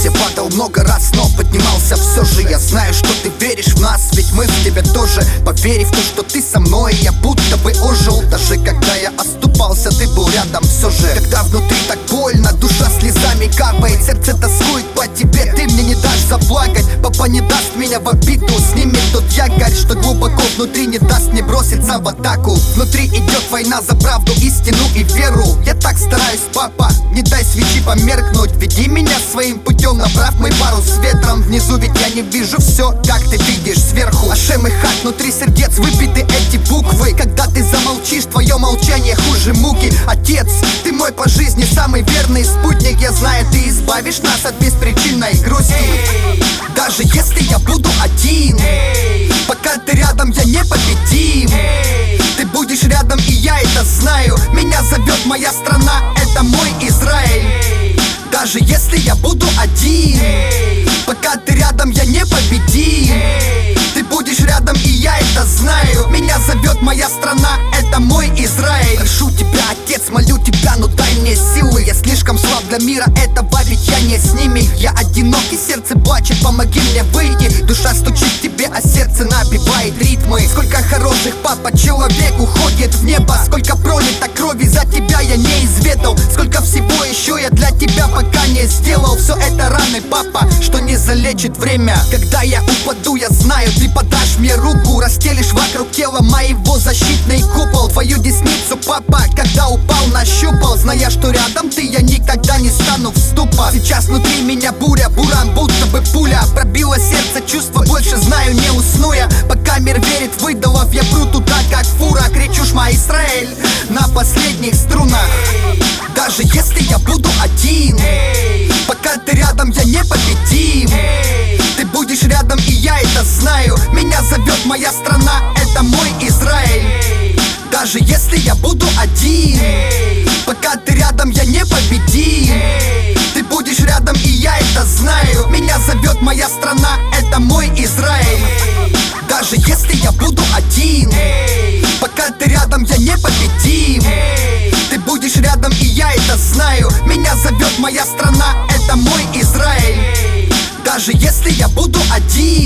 Я падал много раз, но поднимался все же. Я знаю, что ты веришь в нас, ведь мы в тебя тоже. Поверив в то, что ты со мной, я будто бы ожил. Даже когда я оступался, ты был рядом все же. Когда внутри так больно, душа слезами капает, сердце тоскует по тебе, ты мне не дашь заплакать. Папа не даст меня в обиду, снимет тот якорь, что глубоко внутри не даст мне броситься в атаку. Внутри идет война за правду, истину и веру. Я так стараюсь, папа, не дай свечи померкнуть. Веди меня своим путем, направь мой парус с ветром. Внизу ведь я не вижу все, как ты видишь сверху. Ашем и хат, внутри сердец выбиты эти буквы. Когда ты замолчишь, твое молчание хуже муки. Отец, ты мой по жизни самый верный спутник. Я знаю, ты избавишь нас от беспричинной грусти. Даже если я буду один, пока ты рядом, я непобедим. Ты будешь рядом, и я это знаю. Меня зовет моя страна, это мой Израиль. Даже если я буду один, пока ты рядом, я непобедим. Ты будешь рядом, и я это знаю. Меня зовет моя страна, это мой Израиль. Прошу тебя, отец, молю тебя, но дай мне силы. Я слишком слаб для мира этого, ведь я не с ними. Я одинокий, сердце плачет, помоги мне выйти. Душа стучит к тебе, а сердце набивает ритмы. Сколько хороших, папа, человек уходит в небо. Сколько пролито крови за тебя я не изведал. Сколько всего еще я для тебя пока не сделал. Все это раны, папа, что не залечит время. Когда я упаду, я знаю, ты подашь мне руку. Расстелишь вокруг тела моего защитный купол. Твою десницу, папа, когда упал, нащупал. Зная, что рядом ты, я никогда не стану в ступор. Сейчас внутри меня буря, буран, будто бы пуля. Пробило сердце, чувство больше знаю, не усну я. Пока мир верит в идолов, я пру туда, как фура. Кричу шма Израиль на последних струнах. Даже если я буду один, пока ты рядом, я непобедим. Ты будешь рядом, и я это знаю. Меня зовет моя страна, это мой Израиль. Даже если я буду один, пока ты рядом, я непобедим. Ты будешь рядом, и я это знаю. Меня зовет моя страна, это мой Израиль. Даже если я буду один, пока ты рядом, я непобедим. Ты будешь рядом, и я это знаю. Меня зовет моя страна, это мой Израиль. Даже если я буду один,